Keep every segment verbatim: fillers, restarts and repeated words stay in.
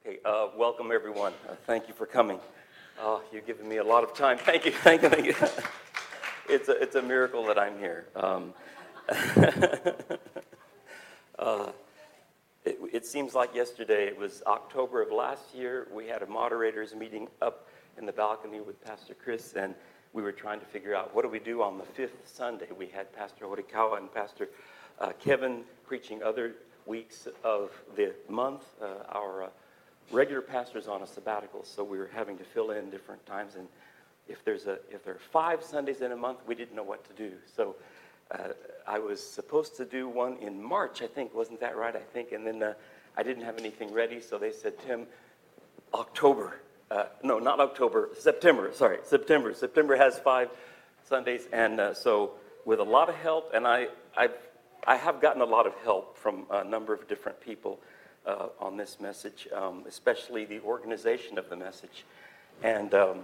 Okay, uh, welcome everyone. Uh, thank you for coming. Uh, you've given me a lot of time. Thank you, thank you, thank you. It's a, it's a miracle that I'm here. Um, uh, it, it seems like yesterday, it was October of last year, we had a moderators meeting up in the balcony with Pastor Chris, and we were trying to figure out what do we do on the fifth Sunday. We had Pastor Horikawa and Pastor uh, Kevin preaching other weeks of the month. Uh, our uh, regular pastors on a sabbatical, so we were having to fill in different times. And if there's a if there are five Sundays in a month, we didn't know what to do. So uh, I was supposed to do one in March, I think, wasn't that right? I think, and then uh, I didn't have anything ready, so they said, Tim, October. Uh, no, not October. September. Sorry, September. September has five Sundays, and uh, so with a lot of help, and I I've, I have gotten a lot of help from a number of different people. Uh, on this message, um, especially the organization of the message. And um,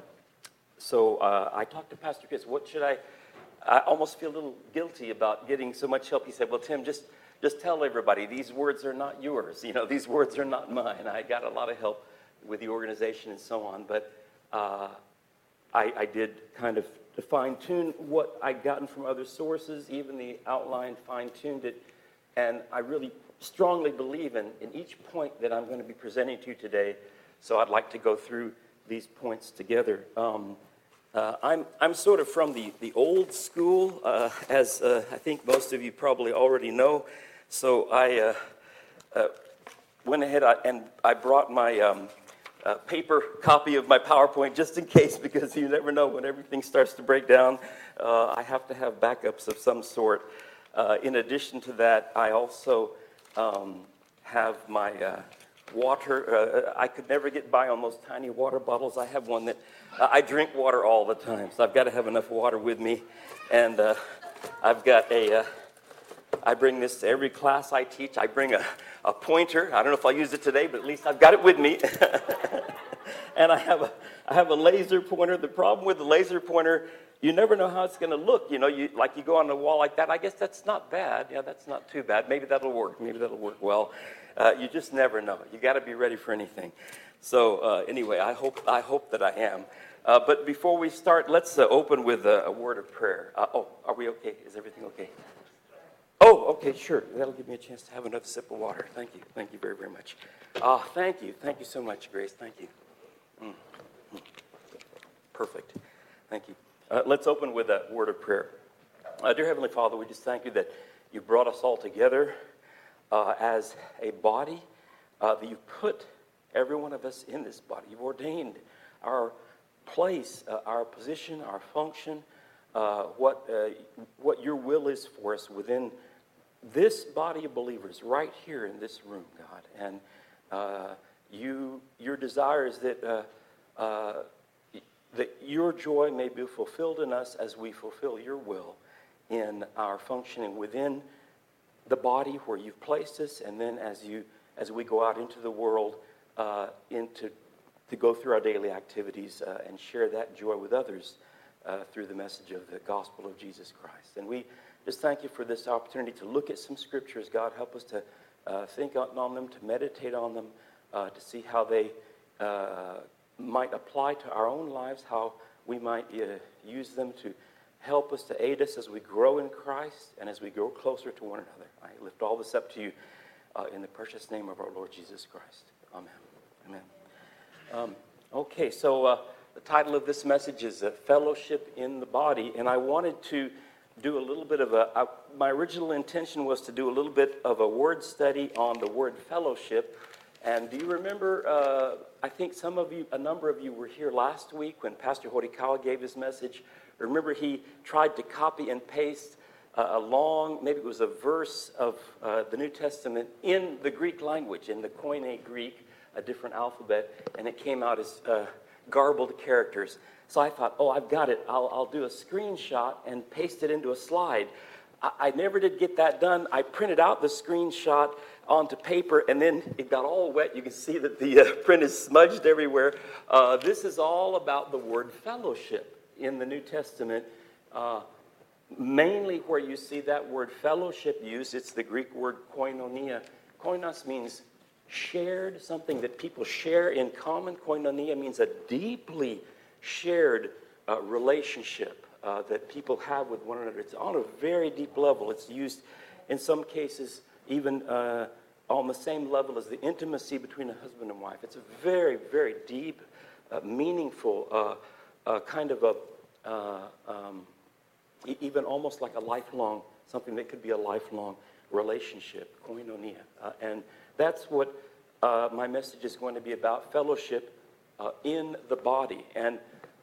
so uh, I talked to Pastor Chris, what should I, I almost feel a little guilty about getting so much help. He said, well, Tim, just, just tell everybody, these words are not yours. You know, these words are not mine. I got a lot of help with the organization and so on, but uh, I, I did kind of fine-tune what I'd gotten from other sources, even the outline fine-tuned it, and I really strongly believe in, in each point that I'm going to be presenting to you today, so I'd like to go through these points together. Um, uh, I'm I'm sort of from the, the old school, uh, as uh, I think most of you probably already know, so I uh, uh, went ahead and I brought my um, uh, paper copy of my PowerPoint just in case, because you never know when everything starts to break down. Uh, I have to have backups of some sort. Uh, in addition to that, I also Um, have my uh, water. Uh, I could never get by on those tiny water bottles. I have one that uh, I drink water all the time, so I've got to have enough water with me. And uh, I've got a, uh, I bring this to every class I teach. I bring a, a pointer. I don't know if I'll use it today, but at least I've got it with me. And I have a, I have a laser pointer. The problem with the laser pointer, you never know how it's going to look. You know, you like you go on the wall like that. I guess that's not bad. Yeah, that's not too bad. Maybe that'll work. Maybe that'll work well. Uh, you just never know. You got to be ready for anything. So uh, anyway, I hope I hope that I am. Uh, but before we start, let's uh, open with a, a word of prayer. Uh, oh, are we okay? Is everything okay? Oh, okay, sure. That'll give me a chance to have another sip of water. Thank you. Thank you very, very much. Uh, thank you. Thank you so much, Grace. Thank you. Mm. Mm. Perfect. Thank you. Uh, let's open with a word of prayer. Uh, dear Heavenly Father, we just thank you that you brought us all together uh, as a body, uh, that you've put every one of us in this body. You've ordained our place, uh, our position, our function, uh, what, uh, what your will is for us within this body of believers right here in this room, God. And uh, you, your desire is that uh, uh, that your joy may be fulfilled in us as we fulfill your will in our functioning within the body where you've placed us, and then as you as we go out into the world, uh, into to go through our daily activities uh, and share that joy with others uh, through the message of the gospel of Jesus Christ. And we just thank you for this opportunity to look at some scriptures. God, help us to uh, think on them, to meditate on them, uh, to see how they Uh, might apply to our own lives, how we might uh, use them to help us, to aid us as we grow in Christ and as we grow closer to one another. I lift all this up to you uh, in the precious name of our Lord Jesus Christ. Amen. Amen. Um, okay, so uh, the title of this message is uh, Fellowship in the Body, and I wanted to do a little bit of a, uh, my original intention was to do a little bit of a word study on the word fellowship. And do you remember, uh, I think some of you, a number of you were here last week when Pastor Horikawa gave his message. Remember, he tried to copy and paste uh, a long, maybe it was a verse of uh, the New Testament in the Greek language, in the Koine Greek, a different alphabet, and it came out as uh, garbled characters. So I thought, oh, I've got it. I'll, I'll do a screenshot and paste it into a slide. I, I never did get that done. I printed out the screenshot onto paper, and then it got all wet. You can see that the uh, print is smudged everywhere. Uh, this is all about the word fellowship in the New Testament. Uh, mainly where you see that word fellowship used, it's the Greek word koinonia. Koinos means shared, something that people share in common. Koinonia means a deeply shared uh, relationship uh, that people have with one another. It's on a very deep level. It's used in some cases even uh, on the same level as the intimacy between a husband and wife. It's a very, very deep, uh, meaningful, uh, uh, kind of a, uh, um, e- even almost like a lifelong, something that could be a lifelong relationship, koinonia. Uh, and that's what uh, my message is going to be about, fellowship uh, in the body. And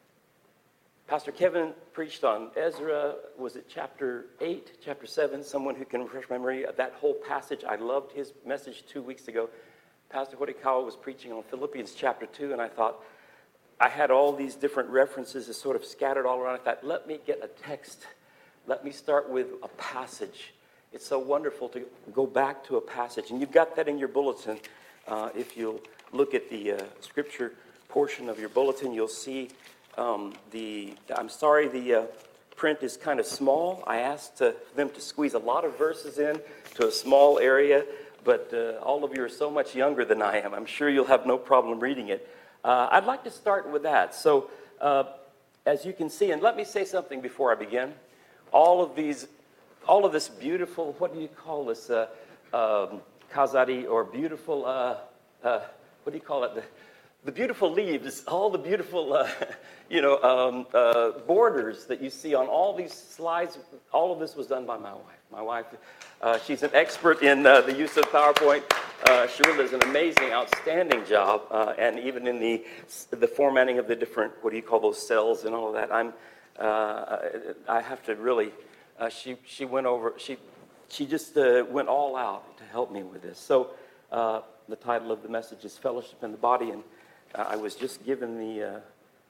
Pastor Kevin preached on Ezra, was it chapter eight, chapter seven? Someone who can refresh my memory. That whole passage, I loved his message two weeks ago. Pastor Horikawa was preaching on Philippians chapter two, and I thought, I had all these different references sort of scattered all around. I thought, let me get a text. Let me start with a passage. It's so wonderful to go back to a passage. And you've got that in your bulletin. Uh, if you'll look at the uh, scripture portion of your bulletin, you'll see Um, the I'm sorry, the uh, print is kind of small. I asked uh, them to squeeze a lot of verses in to a small area, but uh, all of you are so much younger than I am. I'm sure you'll have no problem reading it. Uh, I'd like to start with that. So, uh, as you can see, and let me say something before I begin. All of these, all of this beautiful, what do you call this, uh, um, kazari, or beautiful, uh, uh, what do you call it? The, The beautiful leaves, all the beautiful, uh, you know, um, uh, borders that you see on all these slides, all of this was done by my wife. My wife, uh, she's an expert in uh, the use of PowerPoint. Uh, Sharilla does an amazing, outstanding job, uh, and even in the the formatting of the different, what do you call those cells and all of that. I'm, uh, I have to really, uh, she she went over, she she just uh, went all out to help me with this. So uh, the title of the message is Fellowship in the Body, and Uh, I was just given the, uh,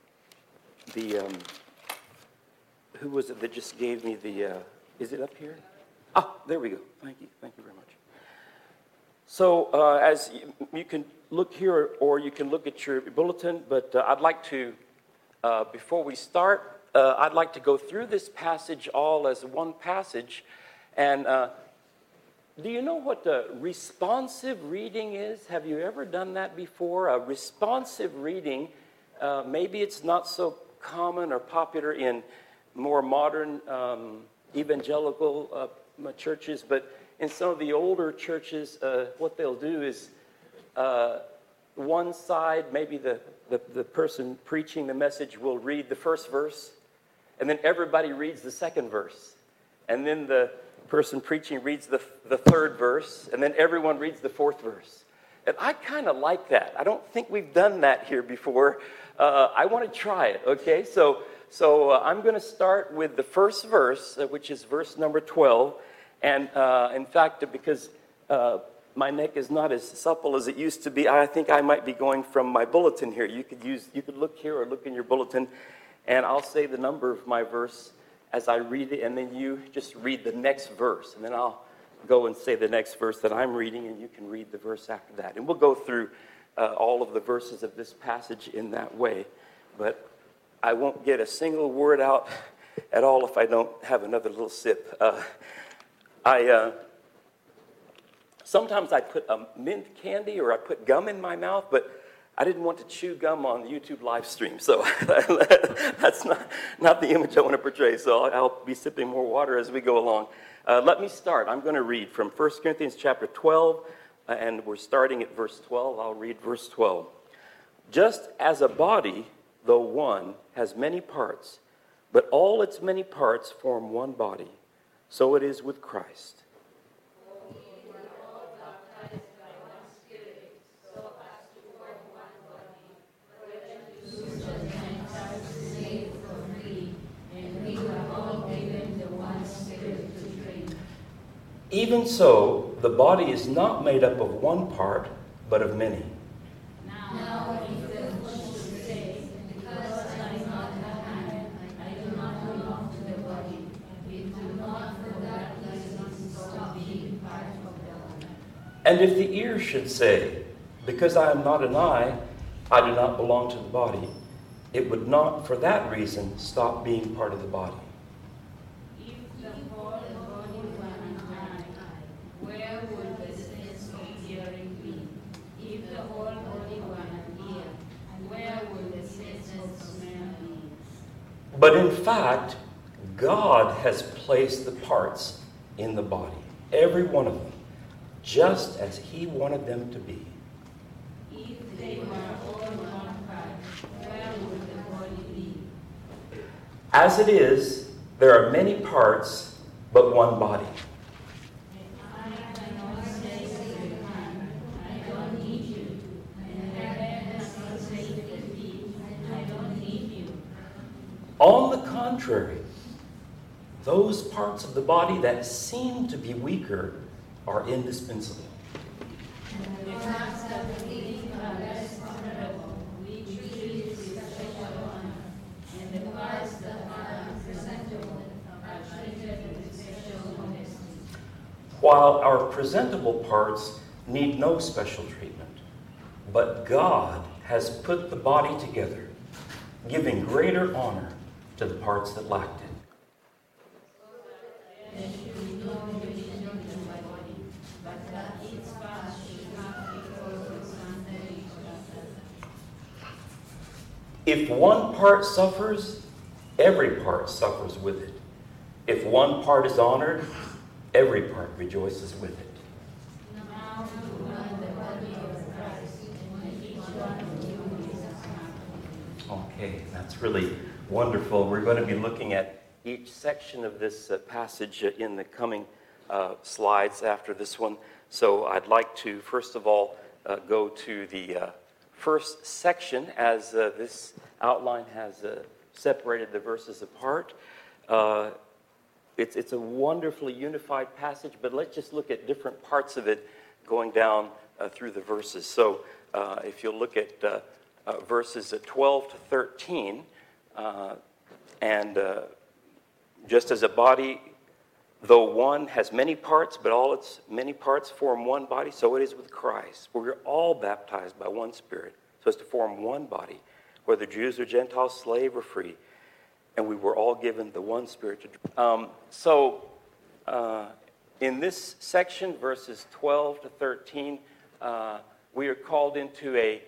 the um, who was it that just gave me the, uh, is it up here? Ah, there we go. Thank you. Thank you very much. So uh, as you, you can look here, or you can look at your bulletin, but uh, I'd like to, uh, before we start, uh, I'd like to go through this passage all as one passage. And uh, do you know what the responsive reading is? Have you ever done that before? A responsive reading, uh, maybe it's not so common or popular in more modern um, evangelical uh, churches, but in some of the older churches, uh, what they'll do is uh, one side, maybe the, the, the person preaching the message will read the first verse, and then everybody reads the second verse, and then the person preaching reads the, the third verse, and then everyone reads the fourth verse. And I kind of like that. I don't think we've done that here before. Uh, I want to try it, okay? So, so uh, I'm going to start with the first verse, uh, which is verse number twelve. And uh, in fact, because uh, my neck is not as supple as it used to be, I think I might be going from my bulletin here. You could use, you could look here or look in your bulletin, and I'll say the number of my verse as I read it, and then you just read the next verse, and then I'll go and say the next verse that I'm reading, and you can read the verse after that. And we'll go through uh, all of the verses of this passage in that way, but I won't get a single word out at all if I don't have another little sip. Uh, I uh, sometimes I put a mint candy or I put gum in my mouth, but I didn't want to chew gum on the YouTube live stream, so that's not, not the image I want to portray, so I'll, I'll be sipping more water as we go along. Uh, let me start. I'm going to read from First Corinthians chapter twelve, uh, and we're starting at verse twelve. I'll read verse twelve. Just as a body, though one, has many parts, but all its many parts form one body, so it is with Christ. Even so, the body is not made up of one part, but of many. Now, if the should say, because I do not have hand, I do not belong to the body, it do not for that reason stop being part of the body. And if the ear should say, because I am not an eye, I do not belong to the body, it would not for that reason stop being part of the body. But in fact, God has placed the parts in the body, every one of them, just as He wanted them to be. If they were all one part, where would the body be? As it is, there are many parts, but one body. I cannot say to the hand, I don't need you. And the head does not say to the feet, I don't need you. On the contrary, those parts of the body that seem to be weaker are indispensable. And the parts that believe are less honorable, we treat with special honor. And the parts that are unpresentable are treated with special modesty. While our presentable parts need no special treatment, but God has put the body together, giving greater honor to the parts that lacked it. There should be no division in the body, but that its parts should not be focused under each other. If one part suffers, every part suffers with it. If one part is honored, every part rejoices with it. Now you are the body of Christ, and each one of you is a part. Okay, that's really wonderful. We're going to be looking at each section of this uh, passage uh, in the coming uh, slides after this one. So I'd like to, first of all, uh, go to the uh, first section as uh, this outline has uh, separated the verses apart. Uh, it's, it's a wonderfully unified passage, but let's just look at different parts of it going down uh, through the verses. So uh, if you'll look at uh, uh, verses twelve to thirteen, uh, and uh, just as a body, though one has many parts, but all its many parts form one body, so it is with Christ. For we're all baptized by one Spirit, so as to form one body, whether Jews or Gentiles, slave or free, and we were all given the one Spirit to drink. Um, so, uh, in this section, verses twelve to thirteen, uh, we are called into a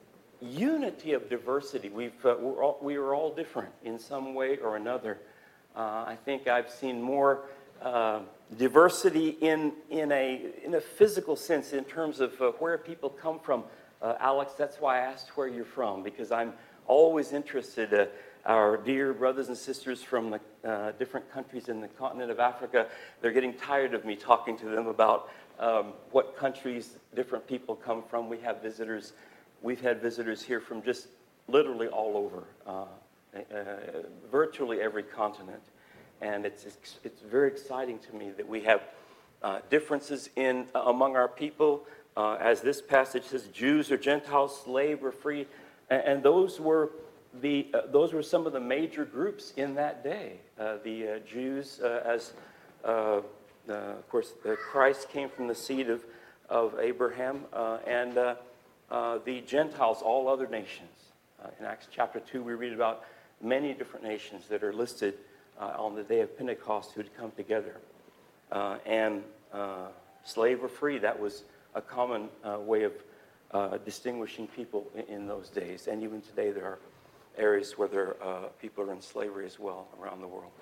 unity of diversity. We've, uh, we're all, we are all different in some way or another. Uh, I think I've seen more uh, diversity in, in, a, in a physical sense in terms of uh, where people come from. Uh, Alex, that's why I asked where you're from, because I'm always interested. Uh, our dear brothers and sisters from the uh, different countries in the continent of Africa, they're getting tired of me talking to them about um, what countries different people come from. We have visitors. We've had visitors here from just literally all over. Uh, Uh, virtually every continent, and it's, it's it's very exciting to me that we have uh, differences in uh, among our people, uh, as this passage says, Jews or Gentiles, slave or free, and, and those were the uh, those were some of the major groups in that day. Uh, the uh, Jews, uh, as uh, uh, of course, uh, Christ came from the seed of of Abraham, uh, and uh, uh, the Gentiles, all other nations. Uh, in Acts chapter two, we read about many different nations that are listed uh, on the day of Pentecost who had come together. Uh, and uh, slave or free, that was a common uh, way of uh, distinguishing people in, in those days. And even today there are areas where there, uh, people are in slavery as well around the world.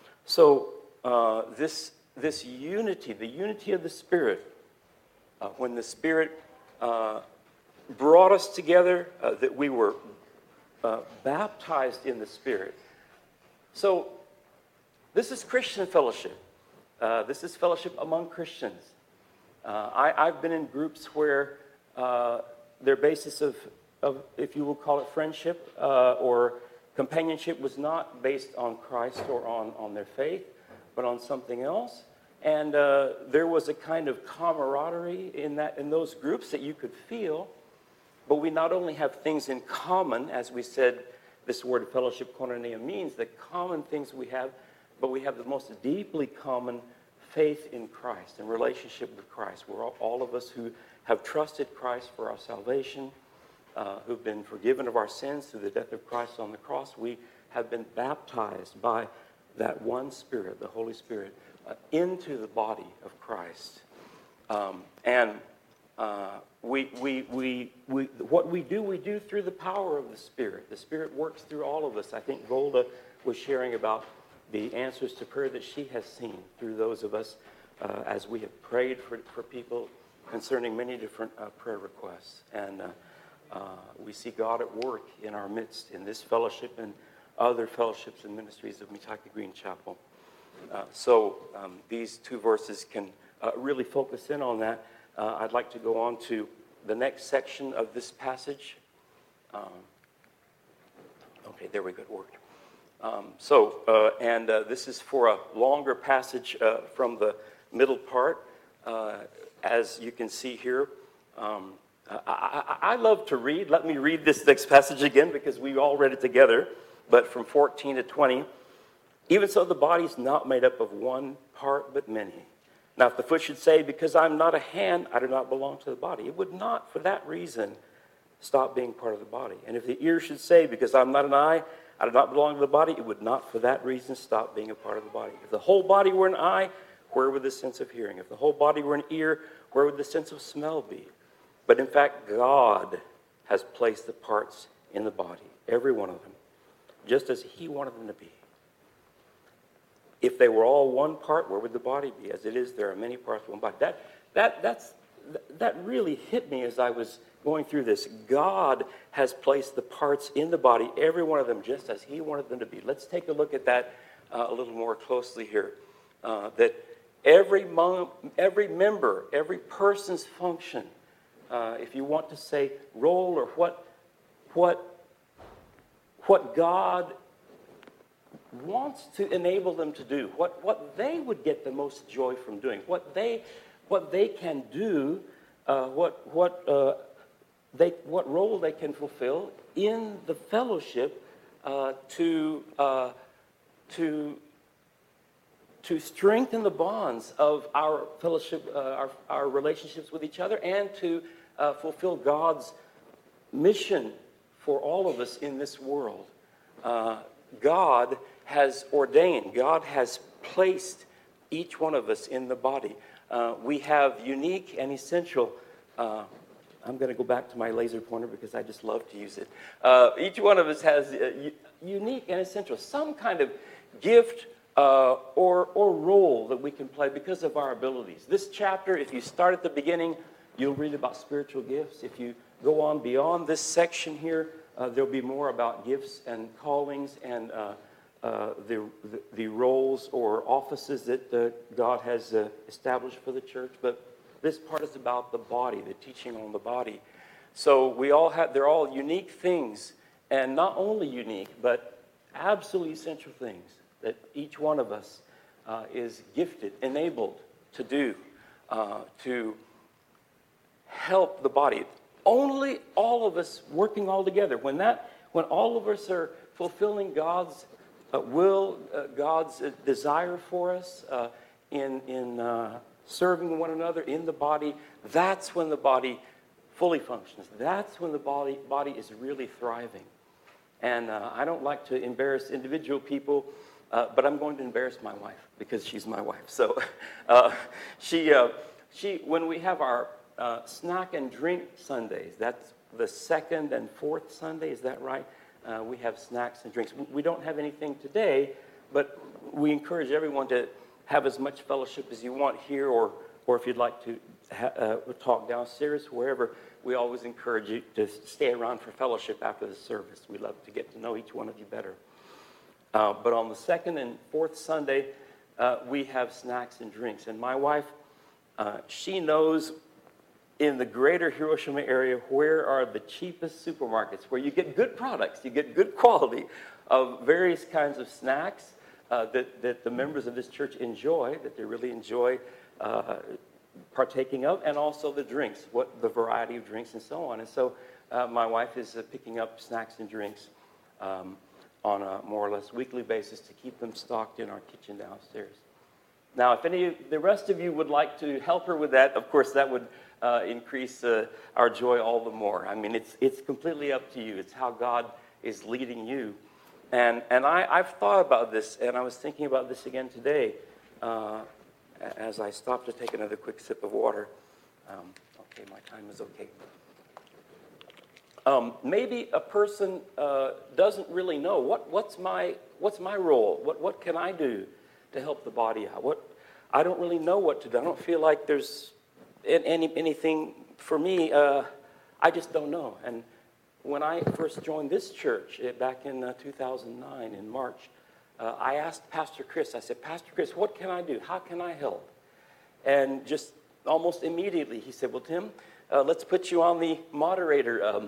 So uh, this, this unity, the unity of the Spirit, uh, when the Spirit uh, brought us together, uh, that we were Uh, baptized in the Spirit. So, this is Christian fellowship. Uh, this is fellowship among Christians. Uh, I, I've been in groups where uh, their basis of, of, if you will call it friendship uh, or companionship, was not based on Christ or on, on their faith, but on something else. And uh, there was a kind of camaraderie in that in those groups that you could feel. But we not only have things in common, as we said, this word fellowship, koinonia, means the common things we have, but we have the most deeply common faith in Christ and relationship with Christ. We're all, all of us who have trusted Christ for our salvation, uh, who've been forgiven of our sins through the death of Christ on the cross. We have been baptized by that one Spirit, the Holy Spirit, uh, into the body of Christ. Um, and Uh, we, we, we, we, what we do, we do through the power of the Spirit. The Spirit works through all of us. I think Golda was sharing about the answers to prayer that she has seen through those of us uh, as we have prayed for, for people concerning many different uh, prayer requests. And uh, uh, we see God at work in our midst in this fellowship and other fellowships and ministries of Mitaki Green Chapel. Uh, so um, these two verses can uh, really focus in on that. Uh, I'd like to go on to the next section of this passage. Um, okay, there we go, it worked. Um, so, uh, and uh, this is for a longer passage uh, from the middle part. Uh, as you can see here, um, I, I, I love to read. Let me read this next passage again because we all read it together. But from fourteen to twenty, even so the body is not made up of one part but many. Now if the foot should say, because I'm not a hand, I do not belong to the body, it would not for that reason stop being part of the body. And if the ear should say, because I'm not an eye, I do not belong to the body, it would not for that reason stop being a part of the body. If the whole body were an eye, where would the sense of hearing? If the whole body were an ear, where would the sense of smell be? But in fact, God has placed the parts in the body, every one of them, just as he wanted them to be. If they were all one part, where would the body be? As it is, there are many parts of one body. That, that, that's, that really hit me as I was going through this. God has placed the parts in the body, every one of them, just as he wanted them to be. Let's take a look at that uh, a little more closely here. Uh, that every, mom, every member, every person's function, uh, if you want to say role or what, what, what God wants to enable them to do, what, what they would get the most joy from doing, what they, what they can do, uh, what, what, uh, they, what role they can fulfill in the fellowship uh, to, uh, to, to strengthen the bonds of our fellowship, uh, our, our relationships with each other, and to uh, fulfill God's mission for all of us in this world. Uh, God has ordained, God has placed each one of us in the body. Uh, we have unique and essential, uh, I'm going to go back to my laser pointer because I just love to use it. Uh, each one of us has a unique and essential, some kind of gift uh, or, or role that we can play because of our abilities. This chapter, if you start at the beginning, you'll read about spiritual gifts. If you go on beyond this section here, uh, there'll be more about gifts and callings and uh, uh, the, the the roles or offices that uh, God has uh, established for the church. But this part is about the body, the teaching on the body. So we all have, they're all unique things, and not only unique, but absolutely essential things that each one of us uh, is gifted, enabled to do, uh, to help the body. Only all of us working all together. When that, when all of us are fulfilling God's uh, will, uh, God's uh, desire for us uh, in in uh, serving one another in the body, that's when the body fully functions. That's when the body body is really thriving. And uh, I don't like to embarrass individual people, uh, but I'm going to embarrass my wife because she's my wife. So uh, she uh, she when we have our Uh, snack and drink Sundays. That's the second and fourth Sunday, is that right? Uh, we have snacks and drinks. We don't have anything today, but we encourage everyone to have as much fellowship as you want here, or, or if you'd like to ha- uh, talk downstairs, wherever. We always encourage you to stay around for fellowship after the service. We love to get to know each one of you better. Uh, but on the second and fourth Sunday, uh, we have snacks and drinks. And my wife, uh, she knows in the greater Hiroshima area, where are the cheapest supermarkets, where you get good products, you get good quality of various kinds of snacks uh, that, that the members of this church enjoy, that they really enjoy uh, partaking of, and also the drinks, what the variety of drinks and so on. And so uh, my wife is uh, picking up snacks and drinks um, on a more or less weekly basis to keep them stocked in our kitchen downstairs. Now, if any of the rest of you would like to help her with that, of course, that would uh, increase uh, our joy all the more. I mean, it's it's completely up to you. It's how God is leading you. And and I, I've thought about this, and I was thinking about this again today uh, as I stopped to take another quick sip of water. Um, okay, my time is okay. Um, maybe a person uh, doesn't really know what, what's my what's my role. What what can I do to help the body out? What I don't really know what to do. I don't feel like there's any anything for me. Uh, I just don't know. And when I first joined this church uh, back in uh, two thousand nine in March, uh, I asked Pastor Chris. I said, Pastor Chris, what can I do? How can I help? And just almost immediately he said, well, Tim, uh, let's put you on the moderator um,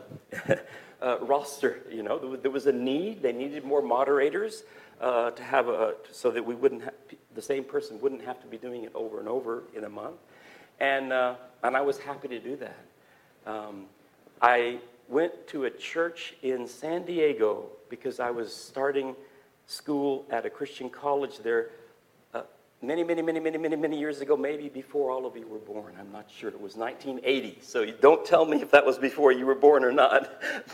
uh, roster. You know, there was a need. They needed more moderators uh, to have a, so that we wouldn't have, the same person wouldn't have to be doing it over and over in a month. And uh, and I was happy to do that. Um, I went to a church in San Diego because I was starting school at a Christian college there uh, many, many, many, many, many, many years ago, maybe before all of you were born. I'm not sure. It was nineteen eighty, so you don't tell me if that was before you were born or not.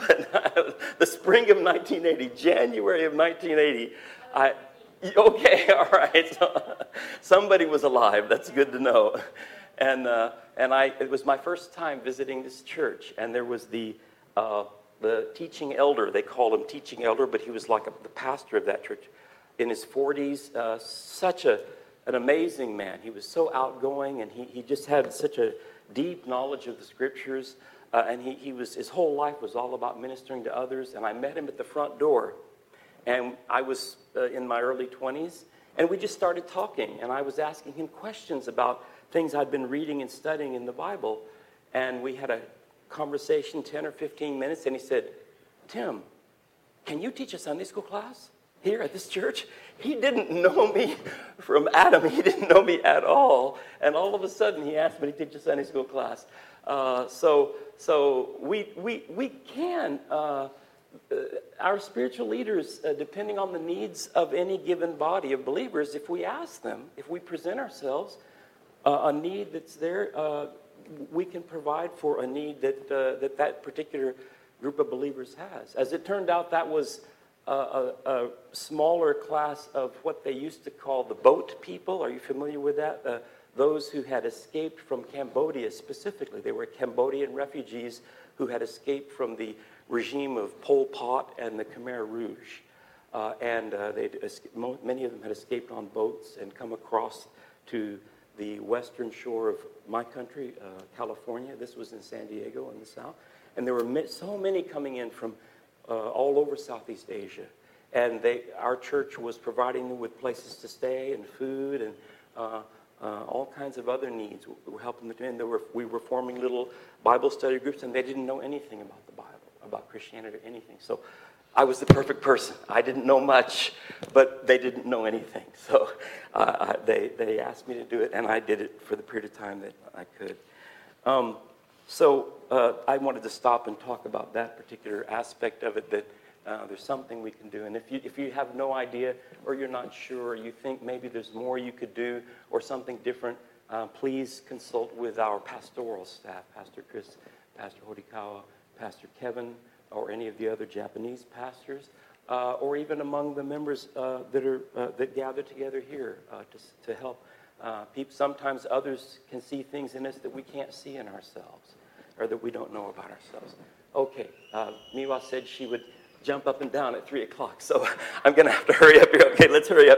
But the spring of nineteen eighty, January of nineteen eighty, I... Okay, all right. So, somebody was alive. That's good to know. And uh, and I it was my first time visiting this church, and there was the uh, the teaching elder. They called him teaching elder, but he was like a, the pastor of that church, in his forties. Uh, such a an amazing man. He was so outgoing, and he he just had such a deep knowledge of the scriptures. Uh, and he he was his whole life was all about ministering to others. And I met him at the front door, and I was uh, in my early twenties, and we just started talking. And I was asking him questions about things I'd been reading and studying in the Bible. And we had a conversation, ten or fifteen minutes, and he said, Tim, can you teach a Sunday school class here at this church? He didn't know me from Adam. He didn't know me at all. And all of a sudden, he asked me to teach a Sunday school class. Uh, so so we, we, we can, uh, uh, our spiritual leaders, uh, depending on the needs of any given body of believers, if we ask them, if we present ourselves, Uh, a need that's there, uh, we can provide for a need that, uh, that that particular group of believers has. As it turned out, that was a, a, a smaller class of what they used to call the boat people. Are you familiar with that? Uh, those who had escaped from Cambodia specifically. They were Cambodian refugees who had escaped from the regime of Pol Pot and the Khmer Rouge. Uh, and uh, they'd escaped, many of them had escaped on boats and come across to the western shore of my country, uh, California. This was in San Diego in the south. And there were so many coming in from uh, all over Southeast Asia. And they, our church was providing them with places to stay and food and uh, uh, all kinds of other needs. We were helping them. And there were, we were forming little Bible study groups, and they didn't know anything about the Bible, about Christianity or anything. So I was the perfect person. I didn't know much, but they didn't know anything. So uh, they they asked me to do it, and I did it for the period of time that I could. Um, so uh, I wanted to stop and talk about that particular aspect of it, that uh, there's something we can do. And if you if you have no idea, or you're not sure, or you think maybe there's more you could do, or something different, uh, please consult with our pastoral staff, Pastor Chris, Pastor Horikawa, Pastor Kevin, or any of the other Japanese pastors, uh, or even among the members uh, that are uh, that gather together here uh, to to help. Uh, people, sometimes others can see things in us that we can't see in ourselves, or that we don't know about ourselves. Okay, uh, Miwa said she would jump up and down at three o'clock, so I'm going to have to hurry up here. Okay, let's hurry up.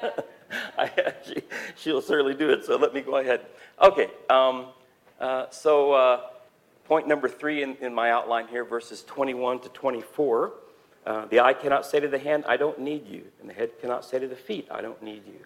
I, she, she'll certainly do it, so let me go ahead. Okay, um, uh, so. Uh, Point number three in, in my outline here, verses twenty-one to twenty-four. Uh, the eye cannot say to the hand, I don't need you. And the head cannot say to the feet, I don't need you.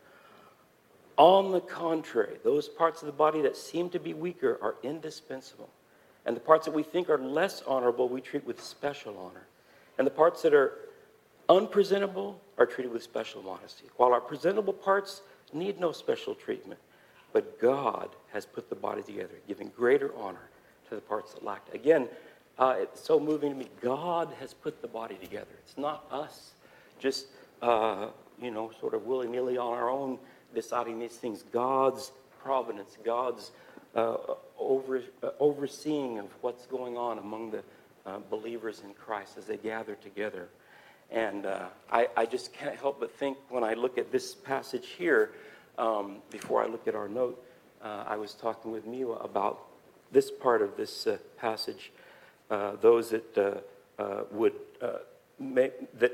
On the contrary, those parts of the body that seem to be weaker are indispensable. And the parts that we think are less honorable, we treat with special honor. And the parts that are unpresentable are treated with special modesty. While our presentable parts need no special treatment, but God has put the body together, giving greater honor to the parts that lacked. Again, uh, it's so moving to me. God has put the body together. It's not us just, uh, you know, sort of willy-nilly on our own deciding these things. God's providence, God's uh, over, uh, overseeing of what's going on among the uh, believers in Christ as they gather together. And uh, I, I just can't help but think when I look at this passage here, um, before I look at our note, uh, I was talking with Miwa about this part of this uh, passage, uh, those that uh, uh, would uh, make that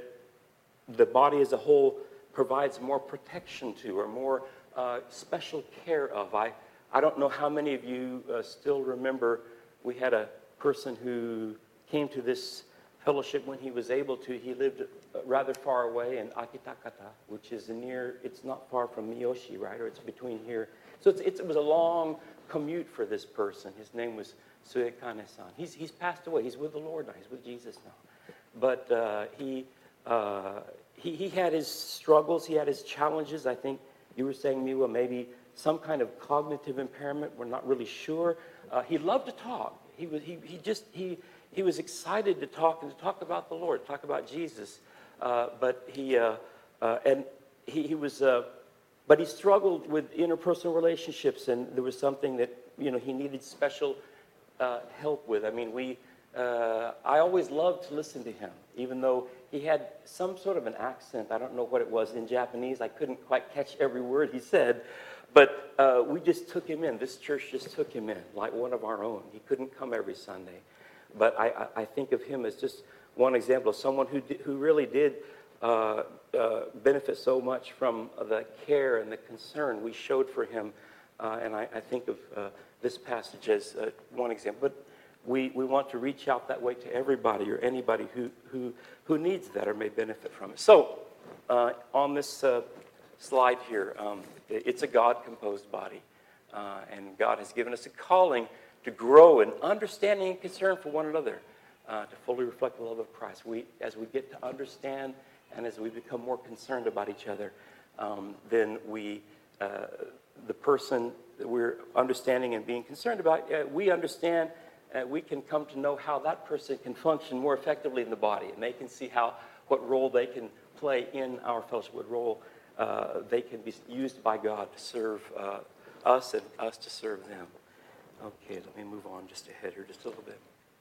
the body as a whole provides more protection to or more uh, special care of. I, I don't know how many of you uh, still remember we had a person who came to this fellowship when he was able to. He lived rather far away in Akitakata, which is near, it's not far from Miyoshi, right? Or it's between here. So it's, it's, it was a long commute for this person. His name was Suekane-san. He's, he's passed away. He's with the Lord now. He's with Jesus now. But uh, he, uh, he, he had his struggles. He had his challenges. I think you were saying, Miwa, maybe some kind of cognitive impairment. We're not really sure. Uh, he loved to talk. He was, he, he just, he, he was excited to talk and to talk about the Lord, talk about Jesus. Uh, but he, uh, uh, and he, he was, uh, but he struggled with interpersonal relationships, and there was something that, you know, he needed special uh, help with. I mean, we, uh, I always loved to listen to him, even though he had some sort of an accent. I don't know what it was in Japanese. I couldn't quite catch every word he said, but uh, we just took him in. This church just took him in, like one of our own. He couldn't come every Sunday. But I, I, I think of him as just one example of someone who, did, who really did uh, uh, benefit so much from the care and the concern we showed for him. Uh, and I, I think of uh, this passage as uh, one example. But we, we want to reach out that way to everybody or anybody who, who, who needs that or may benefit from it. So uh, on this uh, slide here, um, it's a God-composed body. Uh, and God has given us a calling to grow in understanding and concern for one another, uh, to fully reflect the love of Christ. We, as we get to understand and as we become more concerned about each other, um, then we, uh, the person that we're understanding and being concerned about, uh, we understand, uh, we can come to know how that person can function more effectively in the body, and they can see how what role they can play in our fellowship, what role uh, they can be used by God to serve uh, us and us to serve them. Okay, let me move on just ahead here just a little bit.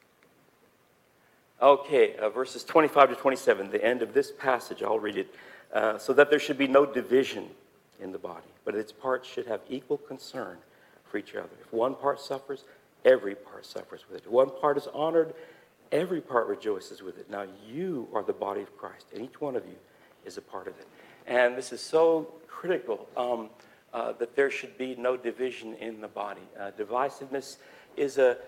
Okay, uh, verses twenty-five to twenty-seven, the end of this passage, I'll read it. Uh, so that there should be no division in the body, but its parts should have equal concern for each other. If one part suffers, every part suffers with it. If one part is honored, every part rejoices with it. Now you are the body of Christ, and each one of you is a part of it. And this is so critical. Um, Uh, that there should be no division in the body. Uh, divisiveness is a,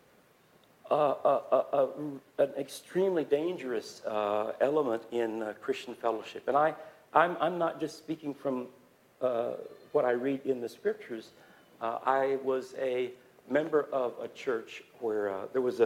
a, a, a, a an extremely dangerous uh, element in uh, Christian fellowship. And I, I'm, I'm not just speaking from uh, what I read in the scriptures. Uh, I was a member of a church where uh, there was a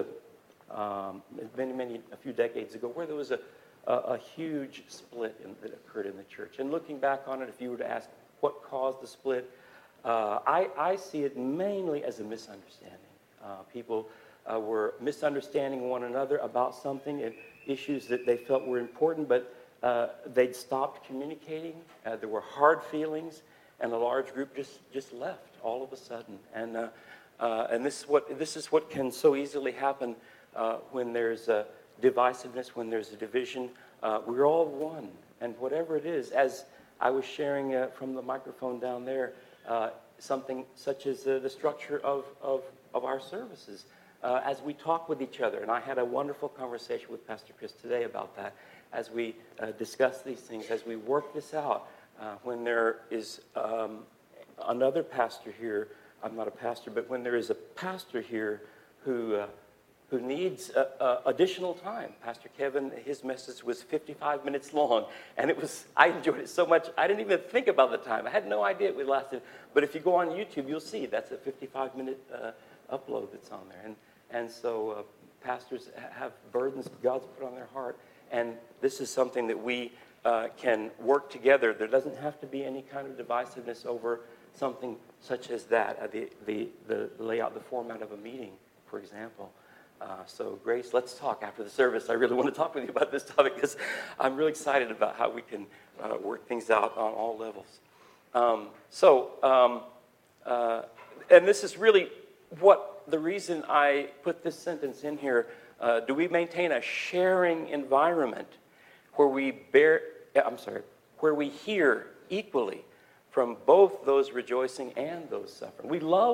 um, many, many a few decades ago where there was a a, a huge split in, that occurred in the church. And looking back on it, if you were to ask what caused the split, uh, I, I see it mainly as a misunderstanding. Uh, people uh, were misunderstanding one another about something and issues that they felt were important, but uh, they'd stopped communicating. Uh, there were hard feelings, and a large group just, just left all of a sudden. And uh, uh, and this is what this is what can so easily happen uh, when there's a divisiveness, when there's a division. Uh, we're all one, and whatever it is, as I was sharing uh, from the microphone down there, uh, something such as uh, the structure of, of, of our services. Uh, as we talk with each other, and I had a wonderful conversation with Pastor Chris today about that, as we uh, discuss these things, as we work this out, uh, when there is um, another pastor here, I'm not a pastor, but when there is a pastor here who uh, who needs uh, uh, additional time. Pastor Kevin, his message was fifty-five minutes long, and it was, I enjoyed it so much, I didn't even think about the time. I had no idea it would last. But if you go on YouTube, you'll see that's a fifty-five minute uh, upload that's on there. And, and so uh, pastors have burdens God's put on their heart, and this is something that we uh, can work together. There doesn't have to be any kind of divisiveness over something such as that, uh, the, the, the layout, the format of a meeting, for example. Uh, so, Grace, let's talk after the service. I really want to talk with you about this topic because I'm really excited about how we can uh, work things out on all levels. Um, so, um, uh, and this is really what the reason I put this sentence in here. Uh, do we maintain a sharing environment where we bear, I'm sorry, where we hear equally from both those rejoicing and those suffering? We love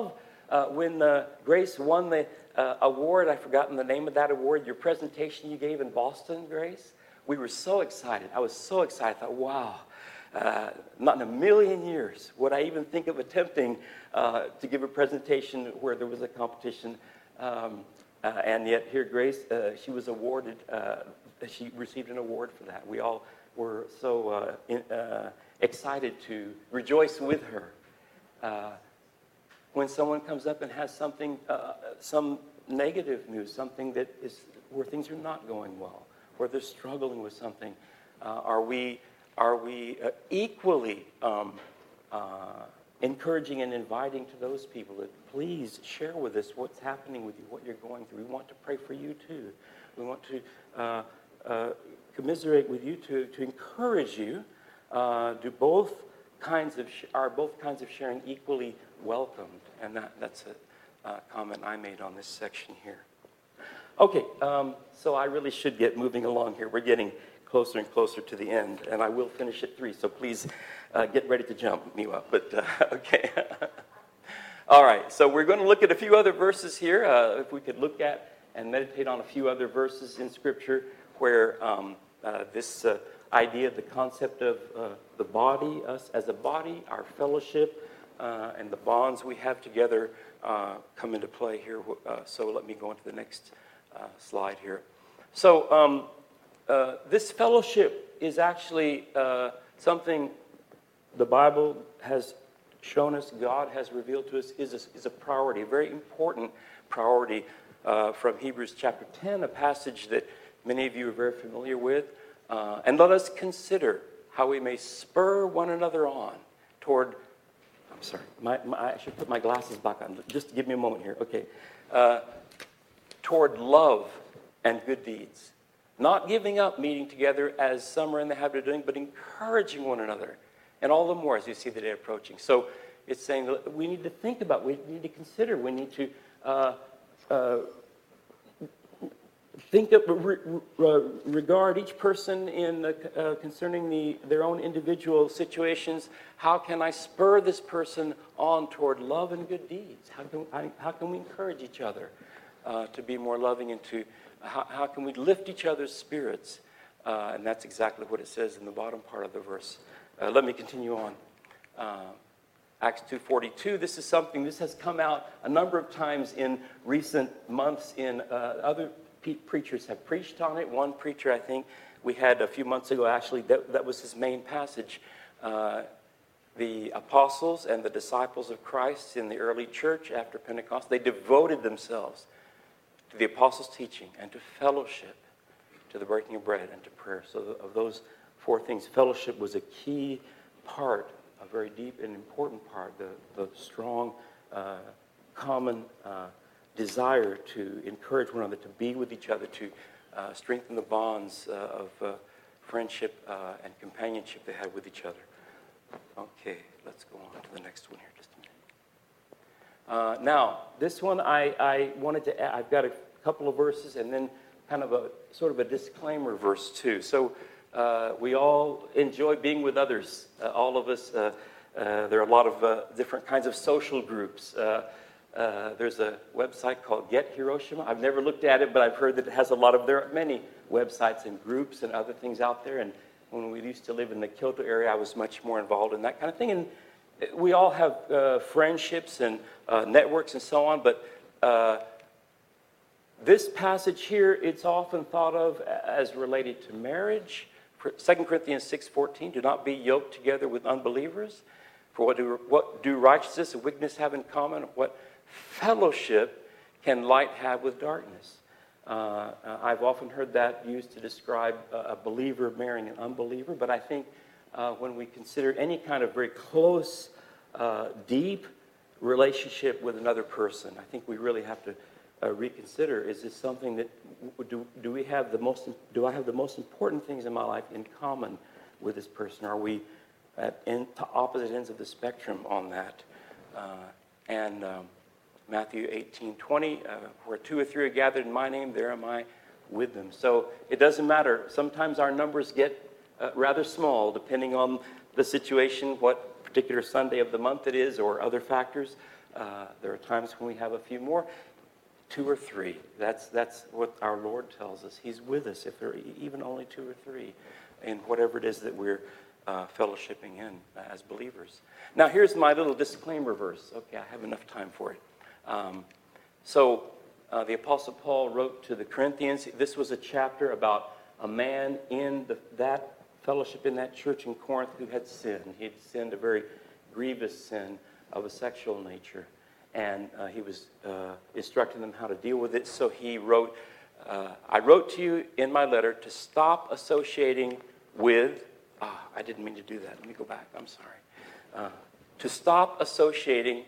uh, when uh, Grace won the uh, award, I've forgotten the name of that award, your presentation you gave in Boston, Grace, we were so excited. I was so excited. I thought, wow, uh, not in a million years would I even think of attempting uh, to give a presentation where there was a competition. Um, uh, and yet here, Grace, uh, she was awarded, uh, she received an award for that. We all were so uh, in, uh, excited to rejoice with her. Uh, when someone comes up and has something, uh, some negative news, something that is where things are not going well, where they're struggling with something, uh, are we are we uh, equally um, uh, encouraging and inviting to those people that please share with us what's happening with you, what you're going through. We want to pray for you too. We want to uh, uh, commiserate with you, to to encourage you. Uh, do both kinds of sh- are both kinds of sharing equally welcomed? And that that's a uh, comment I made on this section here. Okay, um, so I really should get moving along here. We're getting closer and closer to the end, and I will finish at three, so please uh, get ready to jump me up. But, uh, okay. All right, so we're going to look at a few other verses here. Uh, if we could look at and meditate on a few other verses in Scripture where um, uh, this uh, idea, the concept of uh, the body, us as a body, our fellowship, uh, and the bonds we have together uh, come into play here. Uh, so let me go on to the next uh, slide here. So um, uh, this fellowship is actually uh, something the Bible has shown us, God has revealed to us, is a, is a priority, a very important priority uh, from Hebrews chapter ten, a passage that many of you are very familiar with. Uh, and let us consider how we may spur one another on toward, I'm sorry, my, my, I should put my glasses back on. Just give me a moment here. Okay. Uh, toward love and good deeds. Not giving up meeting together as some are in the habit of doing, but encouraging one another. And all the more as you see the day approaching. So it's saying that we need to think about, we need to consider, we need to uh, uh, think of, re, re, regard each person in uh, concerning the, their own individual situations. How can I spur this person on toward love and good deeds? How can, I, how can we encourage each other uh, to be more loving, and to how, how can we lift each other's spirits? Uh, and that's exactly what it says in the bottom part of the verse. Uh, let me continue on. Uh, Acts two forty-two, this is something, this has come out a number of times in recent months. In uh, other pe- preachers have preached on it. One preacher, I think, we had a few months ago, actually, that, that was his main passage. Uh, the apostles and the disciples of Christ in the early church after Pentecost, they devoted themselves to the apostles' teaching and to fellowship, to the breaking of bread and to prayer. So of those four things, fellowship was a key part, a very deep and important part, the, the strong, uh, common uh, desire to encourage one another, to be with each other, to uh, strengthen the bonds uh, of uh, friendship uh, and companionship they had with each other. Okay, let's go on to the next one here just a minute. Uh, now, this one I, I wanted to add, I've got a couple of verses and then kind of a sort of a disclaimer verse too. So uh, we all enjoy being with others. Uh, all of us, uh, uh, there are a lot of uh, different kinds of social groups. Uh, uh, there's a website called Get Hiroshima. I've never looked at it, but I've heard that it has a lot of, there are many websites and groups and other things out there. And when we used to live in the Kyoto area, I was much more involved in that kind of thing. And we all have uh, friendships and uh, networks and so on, but uh, this passage here, it's often thought of as related to marriage. Second Corinthians six fourteen, do not be yoked together with unbelievers. For what do, what do righteousness and wickedness have in common? What fellowship can light have with darkness? Uh, I've often heard that used to describe a believer marrying an unbeliever, but I think uh, when we consider any kind of very close, uh, deep relationship with another person, I think we really have to uh, reconsider, is this something that, do, do we have the most, do I have the most important things in my life in common with this person? Are we at in, to opposite ends of the spectrum on that? Uh, and um, Matthew eighteen twenty, uh, where two or three are gathered in my name, there am I with them. So it doesn't matter. Sometimes our numbers get uh, rather small, depending on the situation, what particular Sunday of the month it is, or other factors. Uh, there are times when we have a few more, two or three. That's that's what our Lord tells us. He's with us if there are even only two or three in whatever it is that we're uh, fellowshipping in as believers. Now, here's my little disclaimer verse. Okay, I have enough time for it. Um, so, uh, the Apostle Paul wrote to the Corinthians. This was a chapter about a man in the, that fellowship in that church in Corinth who had sinned. He had sinned a very grievous sin of a sexual nature. And uh, he was uh, instructing them how to deal with it. So he wrote, uh, I wrote to you in my letter to stop associating with, ah, I didn't mean to do that. Let me go back. I'm sorry. Uh, to stop associating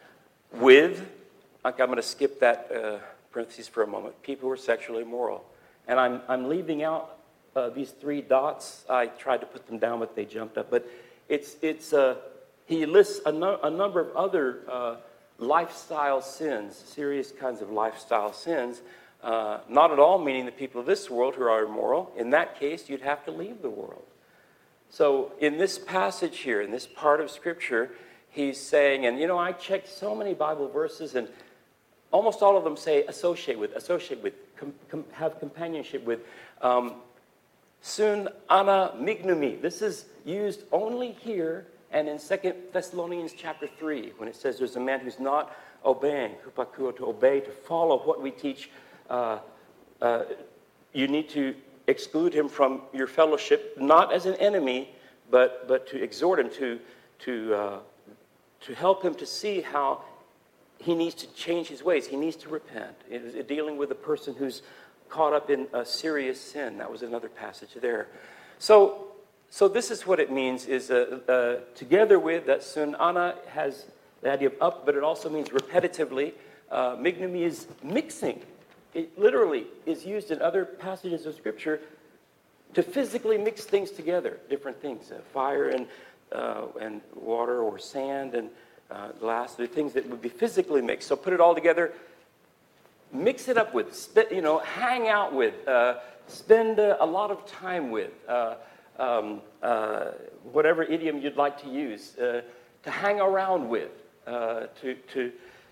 with, okay, I'm going to skip that uh, parentheses for a moment, people who are sexually immoral. And I'm, I'm leaving out uh, these three dots. I tried to put them down, but they jumped up. But it's, it's uh, he lists a, no, a number of other uh, lifestyle sins, serious kinds of lifestyle sins, uh, not at all meaning the people of this world who are immoral. In that case, you'd have to leave the world. So in this passage here, in this part of Scripture, he's saying, and you know, I checked so many Bible verses, and almost all of them say associate with, associate with, com, com, have companionship with. Um, Sun ana mignumi. This is used only here and in Second Thessalonians chapter three, when it says there's a man who's not obeying, hupakuo, to obey, to follow what we teach, uh, uh, you need to exclude him from your fellowship, not as an enemy, but but to exhort him, to to uh, to help him to see how he needs to change his ways. He needs to repent. It is dealing with a person who's caught up in a serious sin. That was another passage there. So. So this is what it means, is uh, uh, together with, that sun ana has the idea of up, but it also means repetitively. Uh, mignumi is mixing. It literally is used in other passages of Scripture to physically mix things together, different things, uh, fire and uh, and water or sand and uh, glass, the things that would be physically mixed. So put it all together, mix it up with, sp- you know, hang out with, uh, spend uh, a lot of time with, uh, Um, uh, whatever idiom you'd like to use, uh, to hang around with, uh, to, to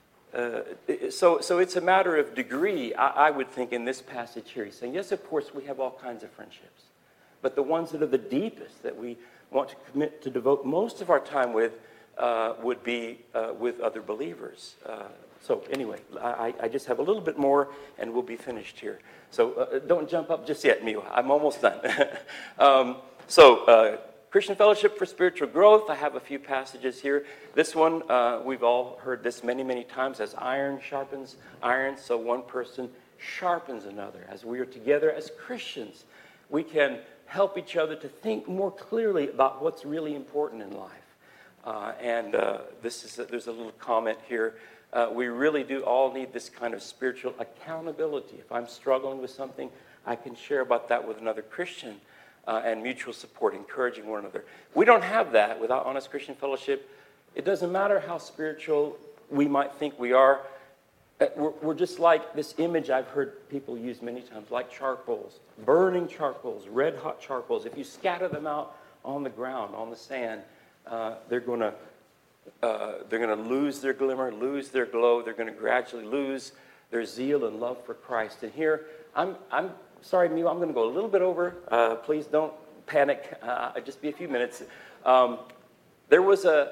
uh, so, so it's a matter of degree, I, I would think, in this passage here. He's saying, yes, of course, we have all kinds of friendships, but the ones that are the deepest, that we want to commit to devote most of our time with, uh, would be uh, with other believers. Uh, so anyway, I, I just have a little bit more, and we'll be finished here. So uh, don't jump up just yet, Mio. I'm almost done. um, So, uh, Christian Fellowship for Spiritual Growth, I have a few passages here. This one, uh, we've all heard this many, many times, as iron sharpens iron, so one person sharpens another. As we are together as Christians, we can help each other to think more clearly about what's really important in life. Uh, and uh, this is a, there's a little comment here. Uh, we really do all need this kind of spiritual accountability. If I'm struggling with something, I can share about that with another Christian. Uh, and mutual support, encouraging one another. We don't have that without Honest Christian Fellowship. It doesn't matter how spiritual we might think we are. We're, we're just like this image I've heard people use many times, like charcoals, burning charcoals, red-hot charcoals. If you scatter them out on the ground, on the sand, uh, they're going to uh, they're going to lose their glimmer, lose their glow. They're going to gradually lose their zeal and love for Christ. And here, I'm I'm. Sorry, Mew, I'm going to go a little bit over. Uh, please don't panic. Uh, just be a few minutes. Um, there was a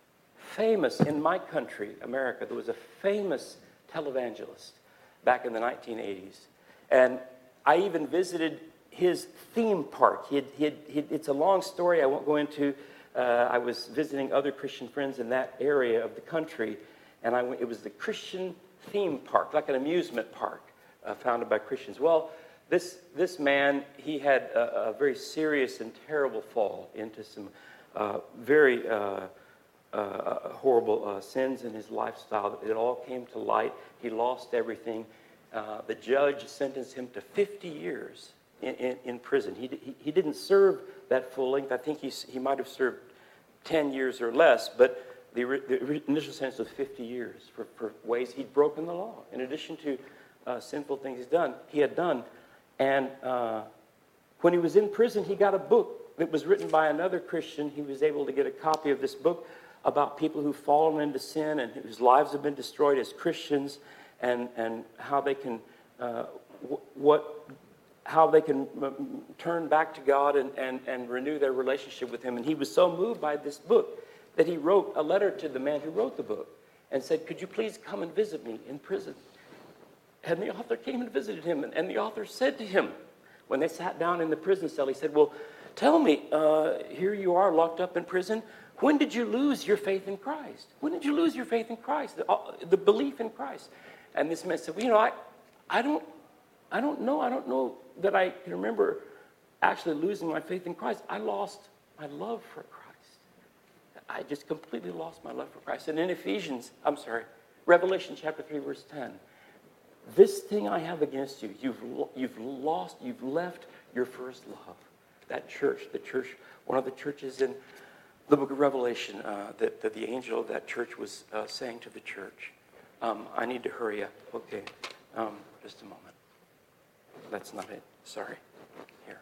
famous, in my country, America, there was a famous televangelist back in the nineteen eighties. And I even visited his theme park. He had, he had, he had, it's a long story I won't go into. Uh, I was visiting other Christian friends in that area of the country, and I went, it was the Christian theme park, like an amusement park uh, founded by Christians. Well, This this man, he had a, a very serious and terrible fall into some uh, very uh, uh, horrible uh, sins in his lifestyle. It all came to light. He lost everything. Uh, the judge sentenced him to fifty years in, in, in prison. He, he he didn't serve that full length. I think he he might have served ten years or less, but the, the initial sentence was fifty years for, for ways he'd broken the law. In addition to uh, sinful things he's done, he had done. And uh, when he was in prison, he got a book that was written by another Christian. He was able to get a copy of this book about people who've fallen into sin and whose lives have been destroyed as Christians, and, and how they can uh, what how they can turn back to God and, and, and renew their relationship with Him. And he was so moved by this book that he wrote a letter to the man who wrote the book and said, could you please come and visit me in prison? And the author came and visited him, and, and the author said to him, when they sat down in the prison cell, he said, well, tell me, uh, here you are locked up in prison. When did you lose your faith in Christ? When did you lose your faith in Christ, the, uh, the belief in Christ? And this man said, well, you know, I, I don't, I don't know. I don't know that I can remember actually losing my faith in Christ. I lost my love for Christ. I just completely lost my love for Christ. And in Ephesians, I'm sorry, Revelation chapter three, verse ten, this thing I have against you, you've, you've lost, you've left your first love. That church, the church, one of the churches in the book of Revelation, uh, that, that the angel of that church was uh, saying to the church, um, I need to hurry up. Okay, um, just a moment. That's not it. Sorry. Here.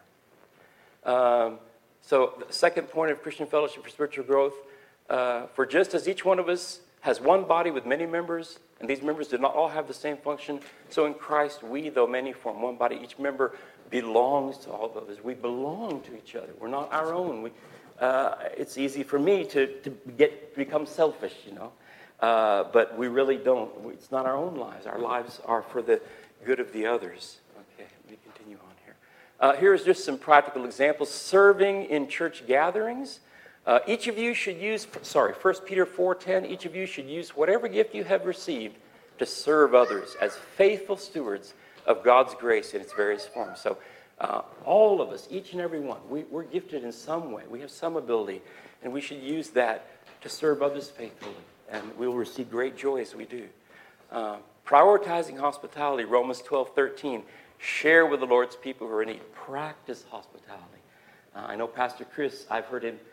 Um, so the second point of Christian Fellowship for Spiritual Growth, uh, for just as each one of us has one body with many members, and these members do not all have the same function, so in Christ we, though many, form one body. Each member belongs to all the others. We belong to each other. We're not our own. We, uh, it's easy for me to, to get become selfish, you know, uh, but we really don't. It's not our own lives. Our lives are for the good of the others. Okay, let me continue on here. Uh, here's just some practical examples. Serving in church gatherings. Uh, each of you should use, sorry, First Peter four ten, each of you should use whatever gift you have received to serve others as faithful stewards of God's grace in its various forms. So uh, all of us, each and every one, we, we're gifted in some way. We have some ability, and we should use that to serve others faithfully, and we will receive great joy as we do. Uh, prioritizing hospitality, Romans twelve thirteen, share with the Lord's people who are in need. Practice hospitality. Uh, I know Pastor Chris, I've heard him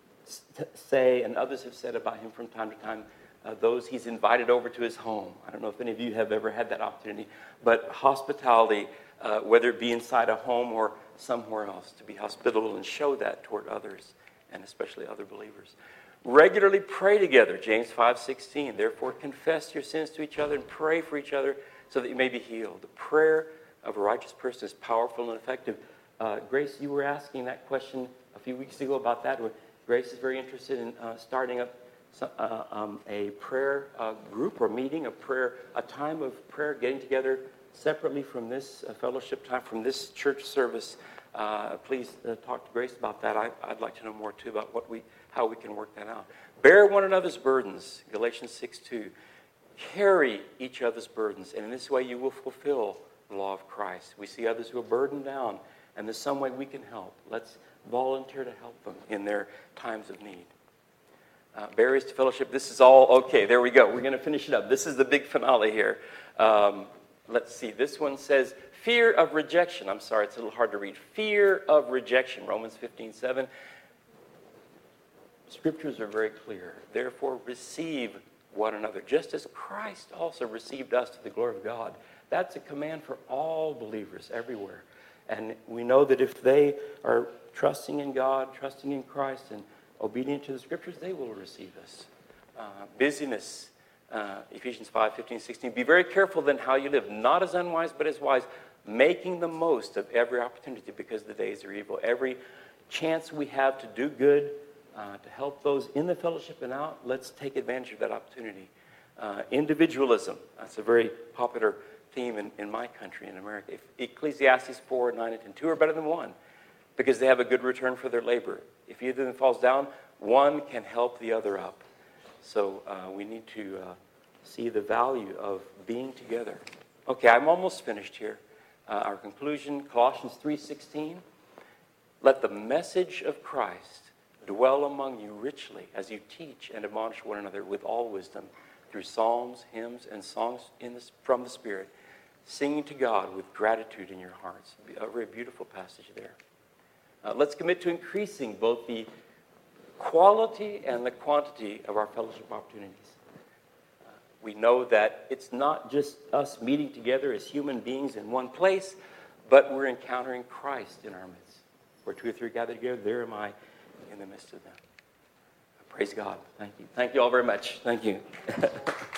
say, and others have said about him from time to time, uh, those he's invited over to his home. I don't know if any of you have ever had that opportunity, but hospitality, uh, whether it be inside a home or somewhere else, to be hospitable and show that toward others, and especially other believers. Regularly pray together, James five sixteen. Therefore, confess your sins to each other and pray for each other so that you may be healed. The prayer of a righteous person is powerful and effective. Uh, Grace, you were asking that question a few weeks ago about that. Grace is very interested in uh, starting up some, uh, um, a prayer uh, group or meeting, a prayer, a time of prayer, getting together separately from this uh, fellowship time, from this church service. Uh, please uh, talk to Grace about that. I, I'd like to know more too about what we, how we can work that out. Bear one another's burdens, Galatians six two. Carry each other's burdens, and in this way you will fulfill the law of Christ. We see others who are burdened down, and there's some way we can help. Let's volunteer to help them in their times of need. Uh, barriers to fellowship, this is all, okay, there we go. We're going to finish it up. This is the big finale here. Um, let's see, this one says, fear of rejection. I'm sorry, it's a little hard to read. Fear of rejection, Romans fifteen seven. Scriptures are very clear. Therefore, receive one another, just as Christ also received us to the glory of God. That's a command for all believers everywhere. And we know that if they are trusting in God, trusting in Christ, and obedient to the Scriptures, they will receive us. Uh, busyness, uh, Ephesians five fifteen sixteen. Be very careful then how you live, not as unwise, but as wise, making the most of every opportunity because the days are evil. Every chance we have to do good, uh, to help those in the fellowship and out, let's take advantage of that opportunity. Uh, individualism, that's a very popular theme in, in my country, in America. If Ecclesiastes four, nine, and ten, two are better than one because they have a good return for their labor. If either of them falls down, one can help the other up. So uh, we need to uh, see the value of being together. Okay, I'm almost finished here. Uh, our conclusion, Colossians three sixteen. Let the message of Christ dwell among you richly as you teach and admonish one another with all wisdom through psalms, hymns, and songs in the, from the Spirit, singing to God with gratitude in your hearts. A very beautiful passage there. Uh, let's commit to increasing both the quality and the quantity of our fellowship opportunities. Uh, we know that it's not just us meeting together as human beings in one place, but we're encountering Christ in our midst. Where two or three gather together, there am I in the midst of them. Praise God. Thank you. Thank you all very much. Thank you.